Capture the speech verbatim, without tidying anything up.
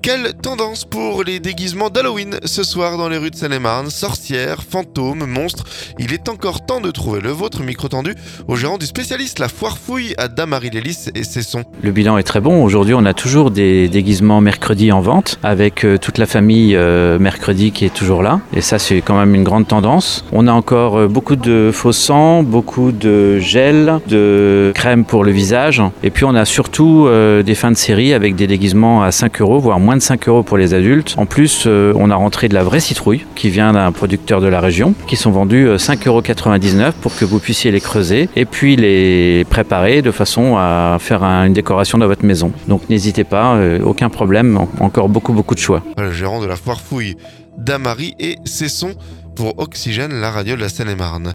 Quelle tendance pour les déguisements d'Halloween ce soir dans les rues de Seine-et-Marne? Sorcières, fantômes, monstres. Il est encore temps de trouver le vôtre. Micro tendu au gérant du spécialiste La Foire Fouille à Damary-lès-Lys et Cesson. Le bilan est très bon. Aujourd'hui, on a toujours des déguisements mercredi en vente avec euh, toute la famille euh, mercredi qui est toujours là. Et ça, c'est quand même une grande tendance. On a encore euh, beaucoup de faux sang, beaucoup de gel, de crème pour le visage. Et puis, on a surtout euh, des fins de série avec des déguisements à cinq euros, voire moins de cinq euros pour les adultes. En plus, euh, on a rentré de la vraie citrouille qui vient d'un producteur de la région, qui sont vendus euh, cinq euros quatre-vingt-dix-neuf pour que vous puissiez les creuser et puis les préparer de façon à faire un, une décoration dans votre maison. Donc n'hésitez pas, euh, aucun problème, encore beaucoup beaucoup de choix. Le gérant de La Foire Fouille, Damary et Cesson pour Oxygène, la radio de la Seine-et-Marne.